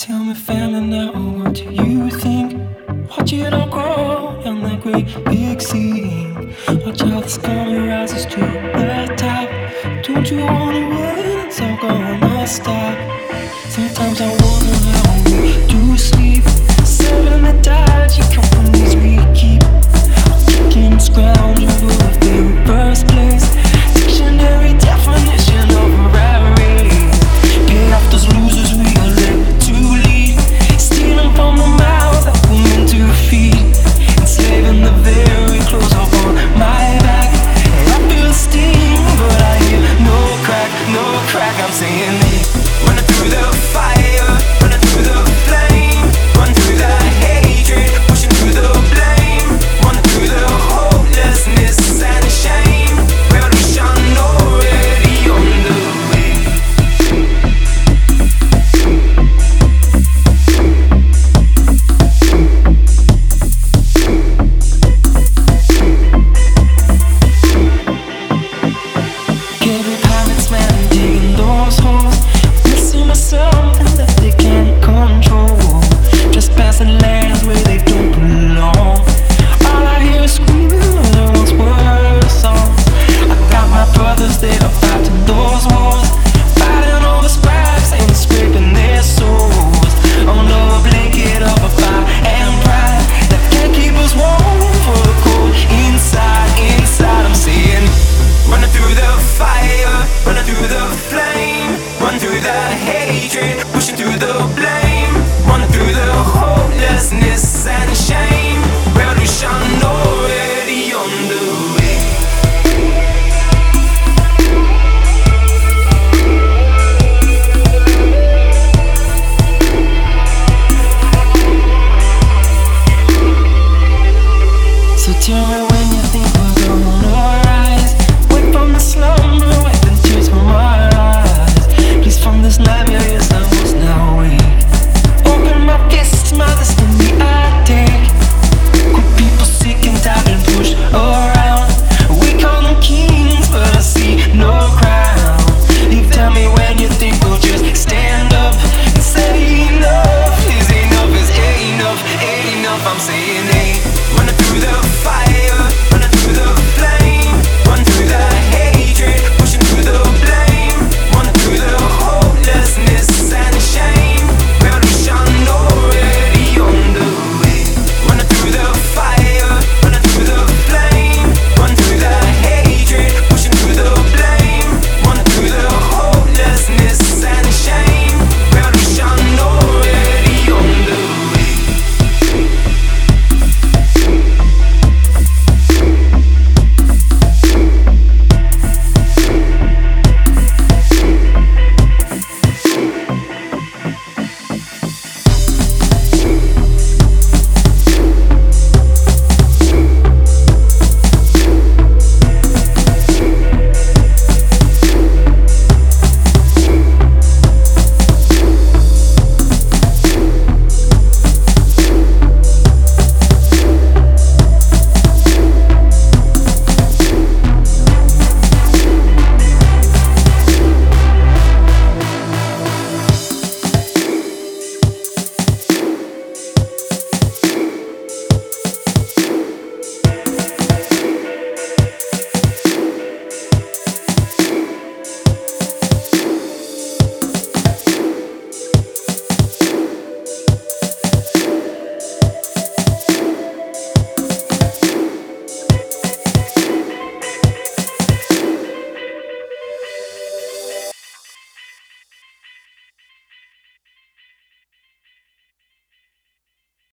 Tell me, family, now what do you think? Watch it all grow on that great big scene. Watch how the sky rises to the top. Don't you wanna win? It's all gonna stop. Sometimes I wonder how we do sleep. Serving the dodgy companies we keep. Kicking and scrounging for the very first place. Dictionary definition of robbery. Pay off those losers we are led to lead. Stealing from the mouths that we're meant to feed. Enslaving the very clothes up on my back. I feel steam, but I hear no crack, no crack. I'm saying it. Running through the fire, running through the flame. Run through the hatred, pushing through the blame. Running through the hopelessness and shame. Revolution already on the way. Every pirate's man digging those holes, missing myself and that they can't control. Just passing land.